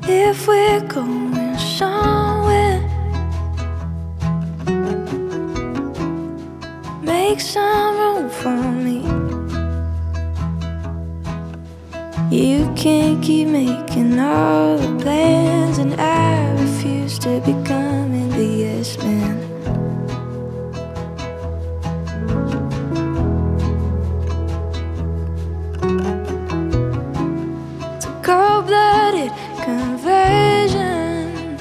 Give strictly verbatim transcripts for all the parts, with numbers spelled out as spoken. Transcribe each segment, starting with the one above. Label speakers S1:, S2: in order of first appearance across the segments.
S1: if we're going somewhere, make some room for me. You can't keep making all the plans, and I refuse to become the yes man. It's a cold-blooded conversion,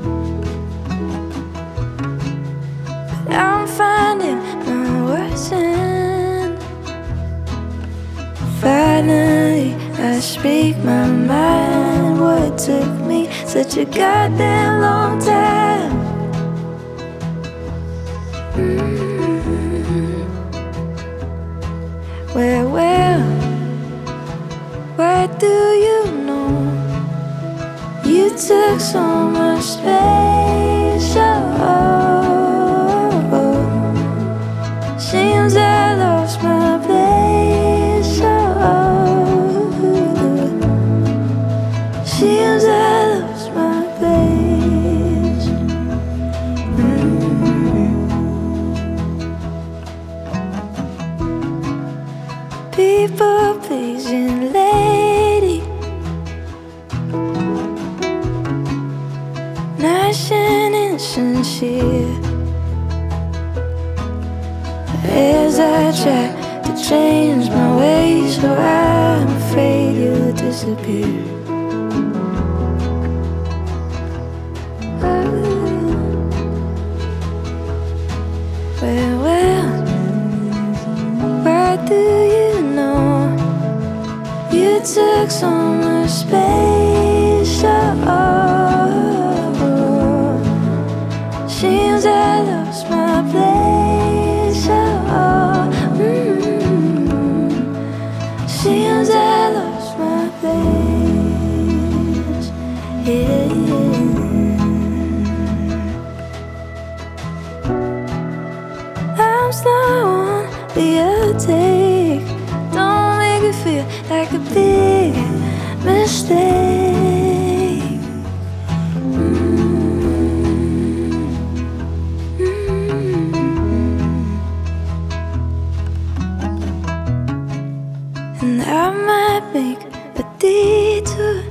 S1: but I'm finding my words in. Finally I speak my mind. What took me such a goddamn long time? Mm-hmm. Well, well, what do you know? You took so much space. Oh, oh, oh. Seems I lost my place. Oh, seems I lost my place. Mm-hmm. People pleasing lady, nice and insincere. As I try to change my ways, so I'm afraid you'll disappear. Well, well, what do you know? You took so much space. Oh, oh. Seems I lost my place. Oh, mm-hmm. Seems I lost my place. Yeah. I'm slow on the uptake. Don't make it feel like a big mistake. Mm-hmm. Mm-hmm. And I might make a detour,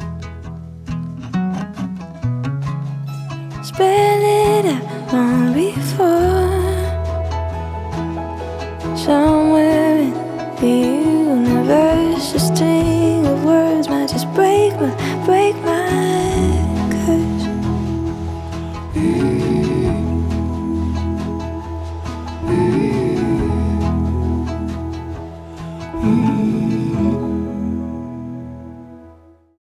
S1: spell it out long before. Somewhere in the universe, a string of words might just break my brain.